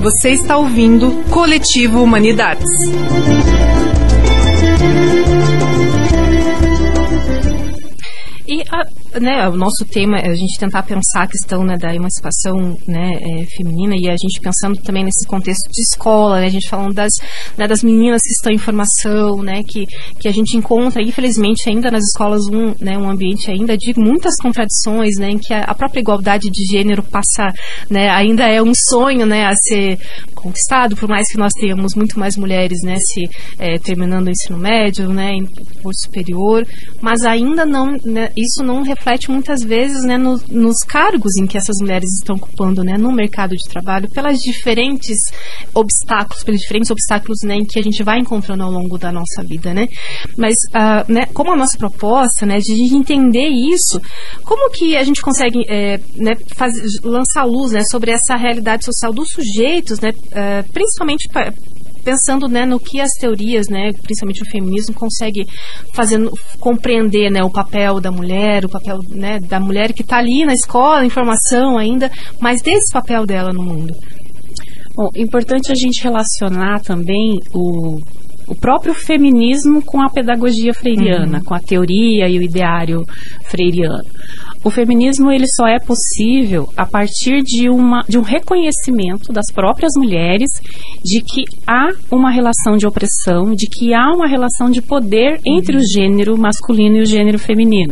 Você está ouvindo Coletivo Humanidades. E o nosso tema é a gente tentar pensar a questão, né, da emancipação, né, feminina, e a gente pensando também nesse contexto de escola, né, a gente falando das meninas que estão em formação, né, que a gente encontra, infelizmente, ainda nas escolas um ambiente ainda de muitas contradições, né, em que a própria igualdade de gênero passa, né, ainda é um sonho, né, a ser conquistado, por mais que nós tenhamos muito mais mulheres, né, terminando o ensino médio, né, em curso superior, mas ainda não, né, isso não reflete muitas vezes, né, nos cargos em que essas mulheres estão ocupando, né, no mercado de trabalho, pelos diferentes obstáculos, né, em que a gente vai encontrando ao longo da nossa vida, né. Mas, né, como a nossa proposta, né, de entender isso, como que a gente consegue, né, lançar luz, né, sobre essa realidade social dos sujeitos, né, principalmente pensando, né, no que as teorias, né, principalmente o feminismo, consegue compreender, né, o papel da mulher, o papel, né, da mulher que está ali na escola, em formação ainda, mas desse papel dela no mundo. Bom, importante a gente relacionar também o próprio feminismo com a pedagogia freiriana, com a teoria e o ideário freiriano. O feminismo, ele só é possível a partir de um reconhecimento das próprias mulheres de que há uma relação de opressão, de que há uma relação de poder entre o gênero masculino e o gênero feminino.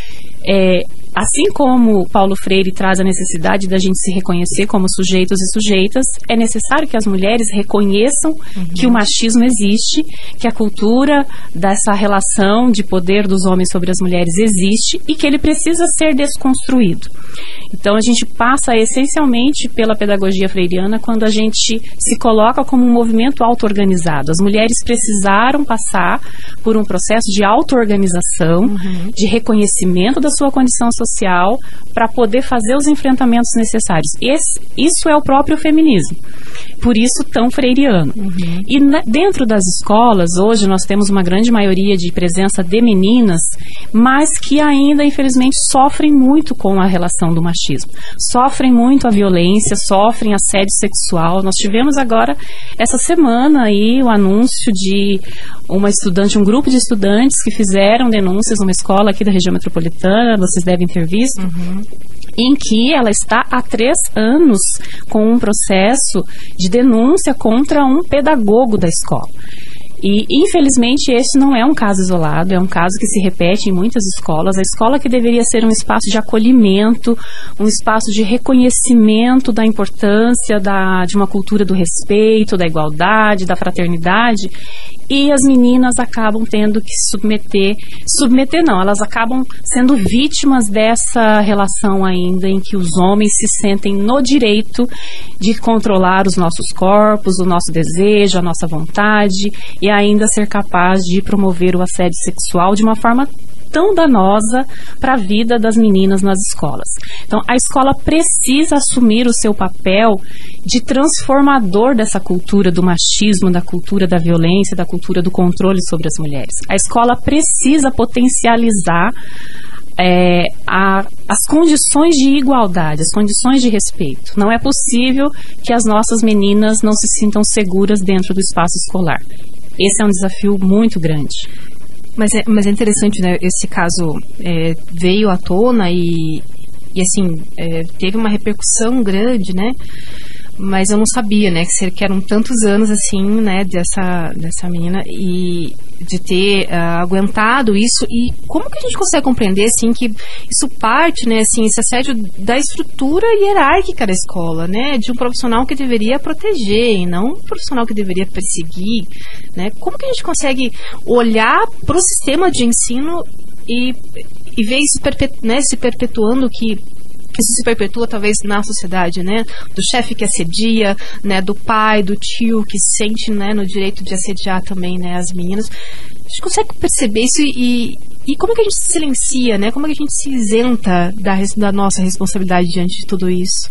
Assim como Paulo Freire traz a necessidade da gente se reconhecer como sujeitos e sujeitas, é necessário que as mulheres reconheçam que o machismo existe, que a cultura dessa relação de poder dos homens sobre as mulheres existe e que ele precisa ser desconstruído. Então a gente passa essencialmente pela pedagogia freiriana quando a gente se coloca como um movimento auto-organizado. As mulheres precisaram passar por um processo de auto-organização, de reconhecimento da sua condição social para poder fazer os enfrentamentos necessários. Isso é o próprio feminismo, por isso tão freiriano. E dentro das escolas, hoje nós temos uma grande maioria de presença de meninas, mas que ainda, infelizmente, sofrem muito com a relação do machismo. Sofrem muito a violência, sofrem assédio sexual. Nós tivemos agora, essa semana, aí, o anúncio de um grupo de estudantes que fizeram denúncias numa escola aqui da região metropolitana, vocês devem ter visto, em que ela está há 3 anos com um processo de denúncia contra um pedagogo da escola. E, infelizmente, esse não é um caso isolado, é um caso que se repete em muitas escolas. A escola que deveria ser um espaço de acolhimento, um espaço de reconhecimento da importância de uma cultura do respeito, da igualdade, da fraternidade, e as meninas acabam tendo que elas acabam sendo vítimas dessa relação ainda em que os homens se sentem no direito de controlar os nossos corpos, o nosso desejo, a nossa vontade, e ainda ser capaz de promover o assédio sexual de uma forma tão danosa para a vida das meninas nas escolas. Então, a escola precisa assumir o seu papel de transformador dessa cultura do machismo, da cultura da violência, da cultura do controle sobre as mulheres. A escola precisa potencializar as condições de igualdade, as condições de respeito. Não é possível que as nossas meninas não se sintam seguras dentro do espaço escolar. Esse é um desafio muito grande. Mas é interessante, né? Esse caso veio à tona e assim, teve uma repercussão grande, né? Mas eu não sabia, né? Que eram tantos anos, assim, né? Dessa menina e de ter aguentado isso. E como que a gente consegue compreender, assim, que isso parte, né? Assim, esse assédio da estrutura hierárquica da escola, né? De um profissional que deveria proteger e não um profissional que deveria perseguir, né? Como que a gente consegue olhar para o sistema de ensino e ver isso se perpetuando, que isso se perpetua talvez na sociedade, né? Do chefe que assedia, né? Do pai, do tio que se sente, né, no direito de assediar também, né, as meninas. A gente consegue perceber isso e como é que a gente se silencia, né? Como é que a gente se isenta da nossa responsabilidade diante de tudo isso?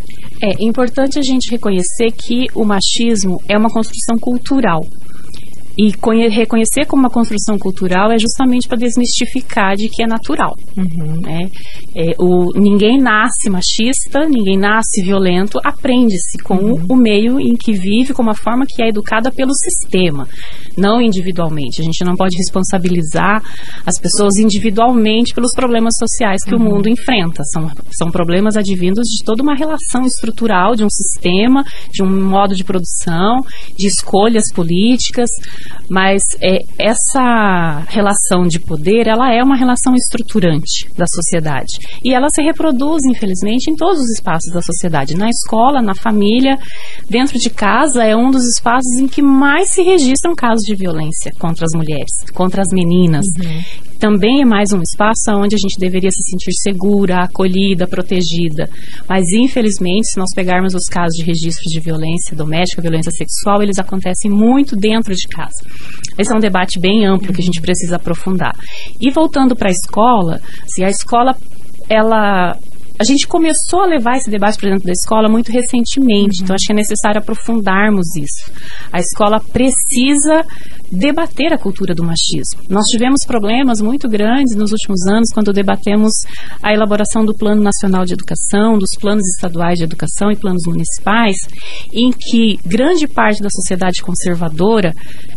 É importante a gente reconhecer que o machismo é uma construção cultural. E reconhecer como uma construção cultural é justamente para desmistificar de que é natural. Né? Ninguém nasce machista, ninguém nasce violento, aprende-se com o meio em que vive, com uma forma que é educada pelo sistema, não individualmente. A gente não pode responsabilizar as pessoas individualmente pelos problemas sociais que o mundo enfrenta. São problemas advindos de toda uma relação estrutural, de um sistema, de um modo de produção, de escolhas políticas, mas essa relação de poder, ela é uma relação estruturante da sociedade. E ela se reproduz, infelizmente, em todos os espaços da sociedade. Na escola, na família, dentro de casa, é um dos espaços em que mais se registram casos de violência contra as mulheres, contra as meninas. Também é mais um espaço onde a gente deveria se sentir segura, acolhida, protegida. Mas, infelizmente, se nós pegarmos os casos de registros de violência doméstica, violência sexual, eles acontecem muito dentro de casa. Esse é um debate bem amplo que a gente precisa aprofundar. E voltando para a escola, se a escola, a gente começou a levar esse debate para dentro da escola muito recentemente, então acho que é necessário aprofundarmos isso. A escola precisa debater a cultura do machismo. Nós tivemos problemas muito grandes nos últimos anos quando debatemos a elaboração do Plano Nacional de Educação, dos planos estaduais de educação e planos municipais, em que grande parte da sociedade conservadora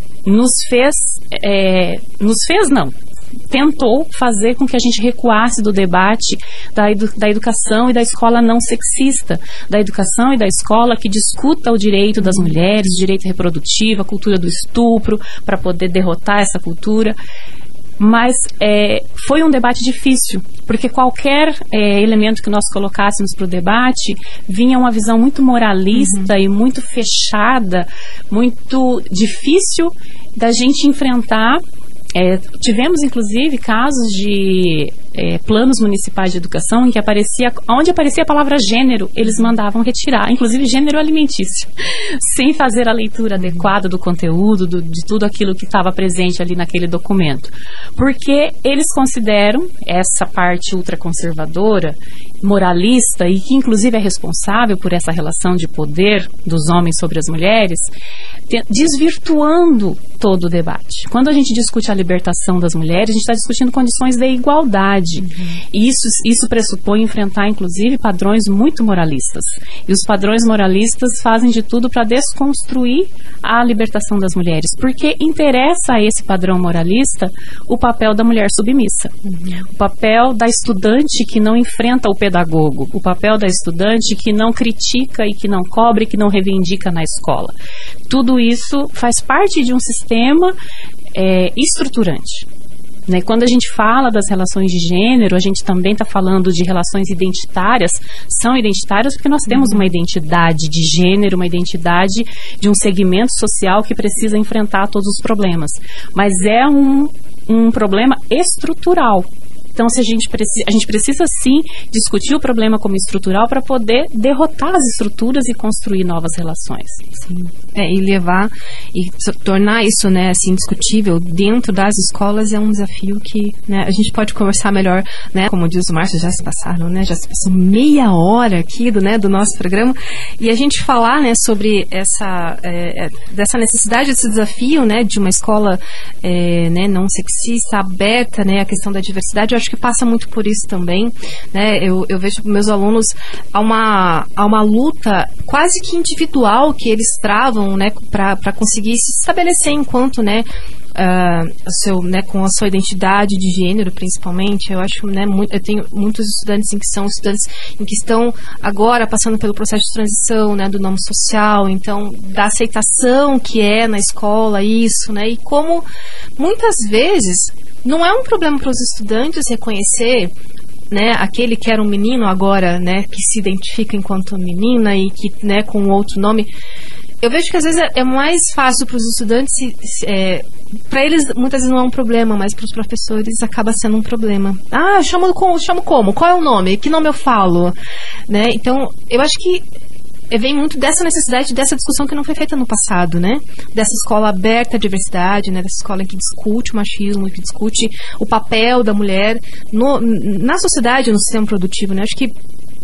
tentou fazer com que a gente recuasse do debate da educação e da escola não sexista, da educação e da escola que discuta o direito das mulheres, o direito reprodutivo, a cultura do estupro, para poder derrotar essa cultura. Mas foi um debate difícil, porque qualquer elemento que nós colocássemos para o debate vinha uma visão muito moralista e muito fechada, muito difícil da gente enfrentar. Tivemos, inclusive, casos de planos municipais de educação em que onde aparecia a palavra gênero, eles mandavam retirar, inclusive gênero alimentício, sem fazer a leitura adequada do conteúdo, de tudo aquilo que estava presente ali naquele documento. Porque eles consideram essa parte ultraconservadora, moralista, e que inclusive é responsável por essa relação de poder dos homens sobre as mulheres, desvirtuando todo o debate. Quando a gente discute a libertação das mulheres, a gente está discutindo condições de igualdade. E isso pressupõe enfrentar, inclusive, padrões muito moralistas. E os padrões moralistas fazem de tudo para desconstruir a libertação das mulheres, porque interessa a esse padrão moralista o papel da mulher submissa, o papel da estudante que não enfrenta o pedagogo, o papel da estudante que não critica e que não cobra e que não reivindica na escola. Tudo isso faz parte de um sistema estruturante. Né? Quando a gente fala das relações de gênero, a gente também está falando de relações identitárias. São identitárias porque nós temos uma identidade de gênero, uma identidade de um segmento social que precisa enfrentar todos os problemas. Mas é um problema estrutural. Então, a gente precisa sim discutir o problema como estrutural para poder derrotar as estruturas e construir novas relações. Sim. E levar e tornar isso, né, assim, discutível dentro das escolas é um desafio que, né, a gente pode conversar melhor, né, como diz o Márcio, já se passou meia hora aqui do nosso programa, e a gente falar, né, sobre dessa necessidade, desse desafio, né, de uma escola né, não sexista, aberta, né, a questão da diversidade. Eu acho que passa muito por isso também, né? Eu vejo meus alunos há uma luta quase que individual que eles travam, né, para conseguir se estabelecer enquanto, né, com a sua identidade de gênero, principalmente. Eu acho, né, eu tenho muitos estudantes em que são estudantes em que estão agora passando pelo processo de transição, né, do nome social, então da aceitação que é na escola isso, né, e como muitas vezes não é um problema para os estudantes reconhecer, né, aquele que era um menino agora, né, que se identifica enquanto menina e que, né, com outro nome. Eu vejo que às vezes é mais fácil para os estudantes, para eles muitas vezes não é um problema, mas para os professores acaba sendo um problema. Chamo como? Qual é o nome? Que nome eu falo? Né? Então, eu acho que vem muito dessa necessidade, dessa discussão que não foi feita no passado, né? Dessa escola aberta à diversidade, né? Dessa escola que discute o machismo, que discute o papel da mulher na sociedade, no sistema produtivo, né? Acho que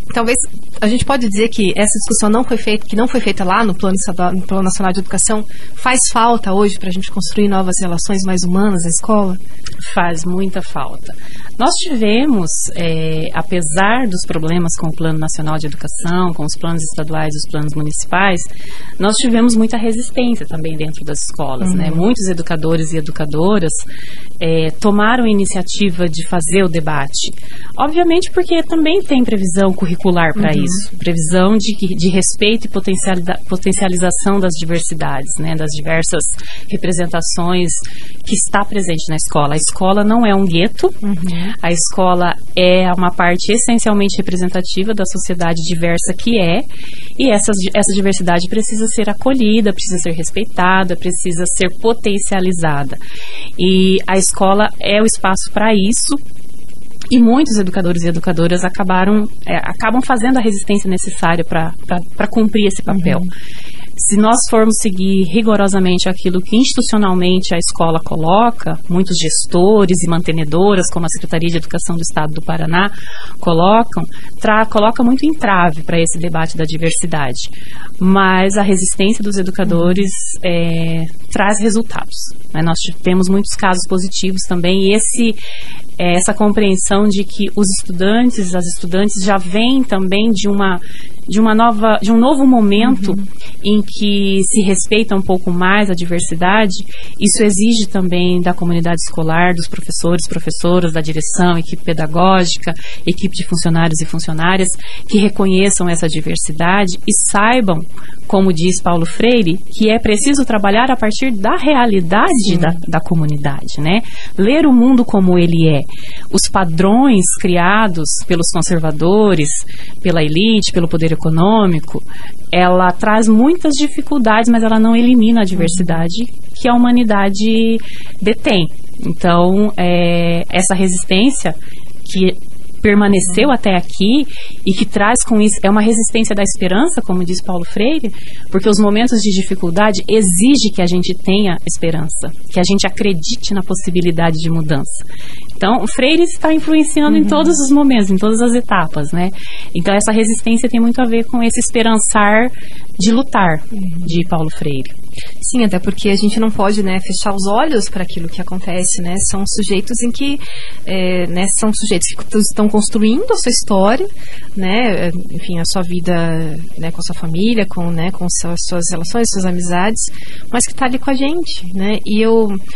talvez a gente pode dizer que essa discussão que não foi feita lá no Plano Nacional de Educação, faz falta hoje para a gente construir novas relações mais humanas na escola? Faz muita falta. Nós tivemos, apesar dos problemas com o Plano Nacional de Educação, com os planos estaduais e os planos municipais, nós tivemos muita resistência também dentro das escolas, né? Muitos educadores e educadoras tomaram a iniciativa de fazer o debate. Obviamente porque também tem previsão curricular para isso, previsão de respeito e potencialização das diversidades, né? Das diversas representações que está presente na escola. A escola não é um gueto, a escola é uma parte essencialmente representativa da sociedade diversa e essa diversidade precisa ser acolhida, precisa ser respeitada, precisa ser potencializada. E a escola é o espaço para isso. E muitos educadores e educadoras acabam fazendo a resistência necessária para cumprir esse papel. Se nós formos seguir rigorosamente aquilo que institucionalmente a escola coloca, muitos gestores e mantenedoras, como a Secretaria de Educação do Estado do Paraná, coloca muito entrave para esse debate da diversidade. Mas a resistência dos educadores traz resultados, né? Nós temos muitos casos positivos também, e essa compreensão de que os estudantes, as estudantes já vêm também de um novo momento em que se respeita um pouco mais a diversidade. Isso exige também da comunidade escolar, dos professores, professoras, da direção, equipe pedagógica, equipe de funcionários e funcionárias, que reconheçam essa diversidade e saibam, como diz Paulo Freire, que é preciso trabalhar a partir da realidade da comunidade, né? Ler o mundo como ele é. Os padrões criados pelos conservadores, pela elite, pelo poder econômico, ela traz muitas dificuldades, mas ela não elimina a diversidade que a humanidade detém. Então, essa resistência que permaneceu até aqui e que traz com isso, é uma resistência da esperança, como diz Paulo Freire, porque os momentos de dificuldade exigem que a gente tenha esperança, que a gente acredite na possibilidade de mudança. Então, o Freire está influenciando em todos os momentos, em todas as etapas, né? Então, essa resistência tem muito a ver com esse esperançar de lutar, de Paulo Freire. Sim, até porque a gente não pode, né, fechar os olhos para aquilo que acontece, né? São sujeitos em que, são sujeitos que estão construindo a sua história, né? Enfim, a sua vida, né, com a sua família, com suas relações, suas amizades, mas que está ali com a gente, né? E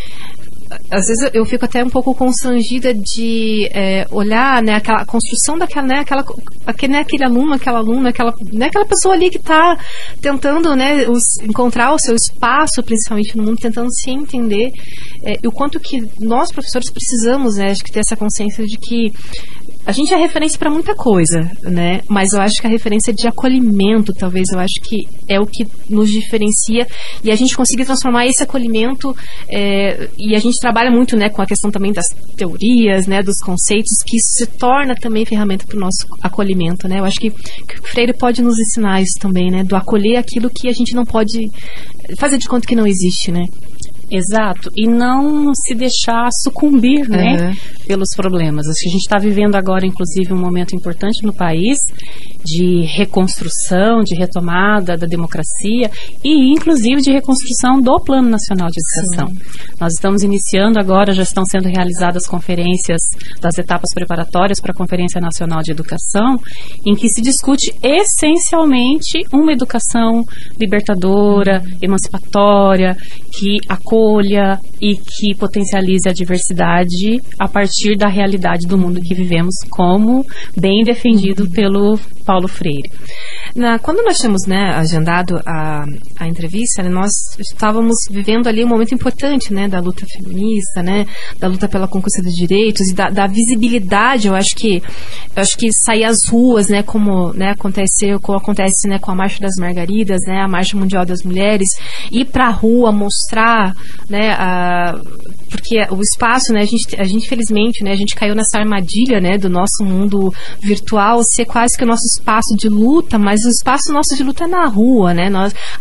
às vezes eu fico até um pouco constrangida de olhar, né, aquela construção daquela, né, aquele aluno, aquela aluna, aquela pessoa ali que está tentando, né, encontrar o seu espaço, principalmente no mundo, tentando se entender, e o quanto que nós, professores, precisamos, né, acho que ter essa consciência de que a gente é referência para muita coisa, né? Mas eu acho que a referência de acolhimento, talvez, eu acho que é o que nos diferencia, e a gente conseguir transformar esse acolhimento, e a gente trabalha muito, né, com a questão também das teorias, né, dos conceitos, que isso se torna também ferramenta para o nosso acolhimento, né? Eu acho que o Freire pode nos ensinar isso também, né? Do acolher aquilo que a gente não pode fazer de conta que não existe, né? Exato, e não se deixar sucumbir, né, pelos problemas. A gente está vivendo agora, inclusive, um momento importante no país de reconstrução, de retomada da democracia e, inclusive, de reconstrução do Plano Nacional de Educação. Nós estamos iniciando agora, já estão sendo realizadas conferências das etapas preparatórias para a Conferência Nacional de Educação, em que se discute essencialmente uma educação libertadora, emancipatória, que acolha e que potencialize a diversidade a partir da realidade do mundo que vivemos, como bem defendido pelo Paulo Freire. Quando nós tínhamos, né, agendado a entrevista, né, nós estávamos vivendo ali um momento importante, né, da luta feminista, né, da luta pela conquista dos direitos e da visibilidade. Eu acho que sair às ruas, né, como acontece, né, com a Marcha das Margaridas, né, a Marcha Mundial das Mulheres, ir para a rua, mostrar, né, porque o espaço, né, a gente infelizmente, né, a gente caiu nessa armadilha, né, do nosso mundo virtual ser quase que o nosso espaço de luta, mas mas o espaço nosso de luta é na rua, né?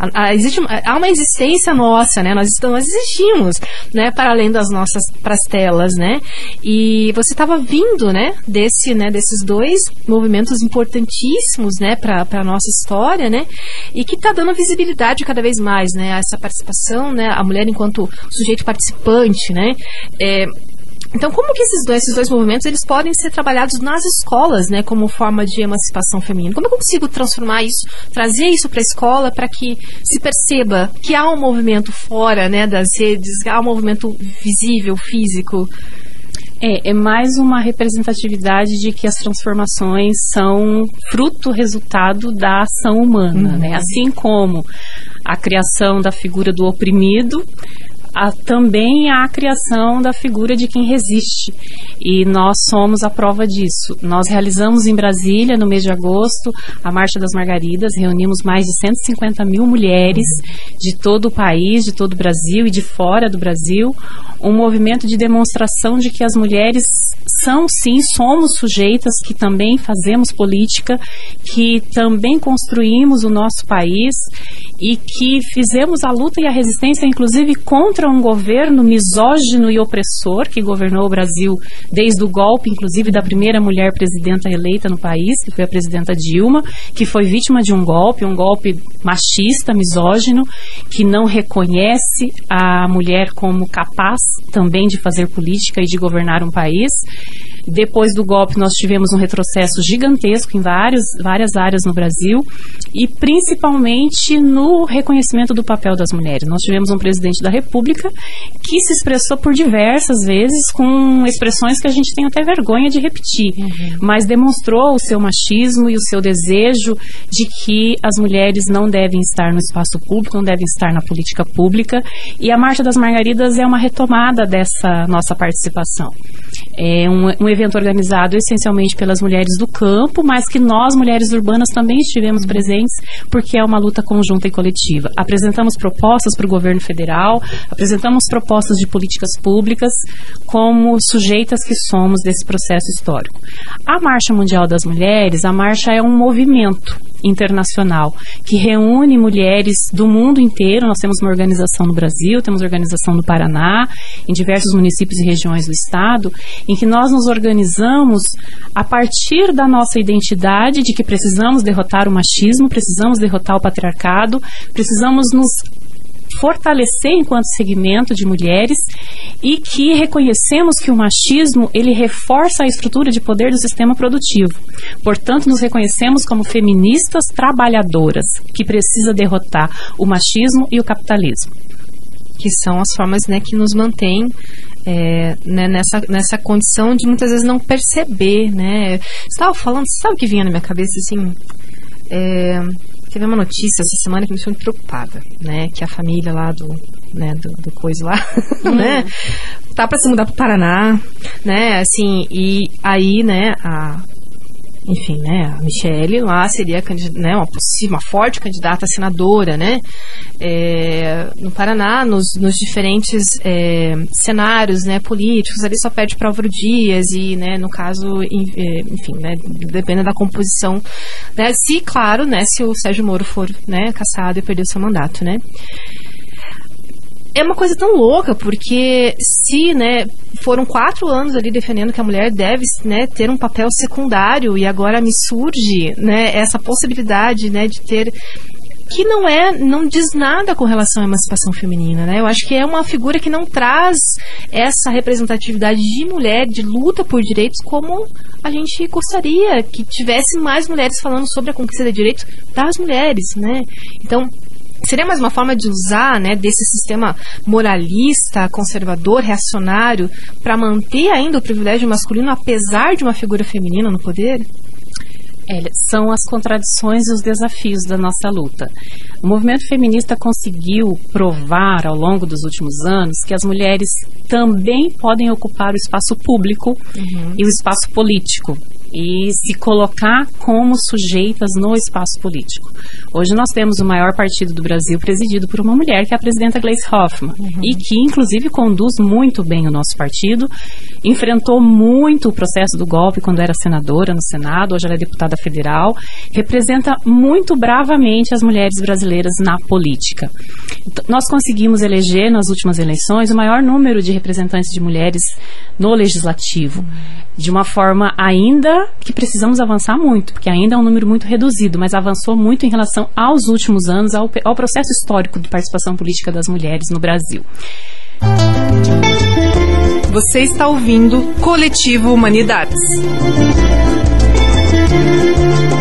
Há uma existência nossa, né? Nós existimos, né? Para além pras telas, né? E você estava vindo, né? Desses dois movimentos importantíssimos, né? Para a nossa história, né? E que está dando visibilidade cada vez mais, né? A essa participação, né? A mulher enquanto sujeito participante, né? Então, como que esses dois movimentos eles podem ser trabalhados nas escolas, né, como forma de emancipação feminina? Como eu consigo transformar isso, trazer isso para a escola para que se perceba que há um movimento fora, né, das redes, há um movimento visível, físico? É mais uma representatividade de que as transformações são resultado da ação humana, né? Assim como a criação da figura do oprimido, também a criação da figura de quem resiste, e nós somos a prova disso. Nós realizamos em Brasília, no mês de agosto, a Marcha das Margaridas, reunimos mais de 150 mil mulheres de todo o país, de todo o Brasil e de fora do Brasil, um movimento de demonstração de que as mulheres somos sujeitas, que também fazemos política, que também construímos o nosso país e que fizemos a luta e a resistência, inclusive, contra um governo misógino e opressor que governou o Brasil desde o golpe, inclusive, da primeira mulher presidenta eleita no país, que foi a presidenta Dilma, que foi vítima de um golpe machista, misógino, que não reconhece a mulher como capaz também de fazer política e de governar um país. Depois do golpe, nós tivemos um retrocesso gigantesco em várias áreas no Brasil, e principalmente no reconhecimento do papel das mulheres. Nós tivemos um presidente da República que se expressou por diversas vezes com expressões que a gente tem até vergonha de repetir, mas demonstrou o seu machismo e o seu desejo de que as mulheres não devem estar no espaço público, não devem estar na política pública, e a Marcha das Margaridas é uma retomada dessa nossa participação. É um evento organizado essencialmente pelas mulheres do campo, mas que nós, mulheres urbanas, também estivemos presentes, porque é uma luta conjunta e coletiva. Apresentamos propostas para o governo federal, apresentamos propostas de políticas públicas como sujeitas que somos desse processo histórico. A Marcha Mundial das Mulheres, a marcha é um movimento internacional que reúne mulheres do mundo inteiro. Nós temos uma organização no Brasil, temos organização no Paraná, em diversos municípios e regiões do estado, em que nós nos organizamos a partir da nossa identidade de que precisamos derrotar o machismo, precisamos derrotar o patriarcado, precisamos nos fortalecer enquanto segmento de mulheres, e que reconhecemos que o machismo, ele reforça a estrutura de poder do sistema produtivo. Portanto, nos reconhecemos como feministas trabalhadoras, que precisa derrotar o machismo e o capitalismo. Que são as formas, né, que nos mantêm né, nessa condição de muitas vezes não perceber, né? Você estava falando, sabe o que vinha na minha cabeça, assim? Teve uma notícia essa semana que me deixou muito preocupada, né? Que a família lá do coisa lá, né? Tá para se mudar pro Paraná, né? Assim, e aí, né? Enfim, né? A Michele lá seria uma forte candidata a senadora, né? No Paraná, nos diferentes cenários, né, políticos, ali só perde para Álvaro Dias e, né, no caso, enfim, né, depende da composição, né, se o Sérgio Moro for, né, cassado e perder o seu mandato, né? É uma coisa tão louca, porque se, né, foram 4 anos ali defendendo que a mulher deve, né, ter um papel secundário, e agora me surge, né, essa possibilidade, né, de ter, que não diz nada com relação à emancipação feminina, né? Eu acho que é uma figura que não traz essa representatividade de mulher, de luta por direitos, como a gente gostaria que tivesse mais mulheres falando sobre a conquista de direitos das mulheres, né? Então, seria mais uma forma de usar, né, desse sistema moralista, conservador, reacionário, para manter ainda o privilégio masculino, apesar de uma figura feminina no poder? São as contradições e os desafios da nossa luta. O movimento feminista conseguiu provar ao longo dos últimos anos que as mulheres também podem ocupar o espaço público e o espaço político. e se colocar como sujeitas no espaço político. Hoje nós temos o maior partido do Brasil presidido por uma mulher, que é a presidenta Gleisi Hoffmann, e que inclusive conduz muito bem o nosso partido, enfrentou muito o processo do golpe quando era senadora no Senado, hoje ela é deputada federal, representa muito bravamente as mulheres brasileiras na política. Nós conseguimos eleger nas últimas eleições o maior número de representantes de mulheres no legislativo, de uma forma ainda que precisamos avançar muito, porque ainda é um número muito reduzido, mas avançou muito em relação aos últimos anos, ao processo histórico de participação política das mulheres no Brasil. Você está ouvindo Coletivo Humanidades.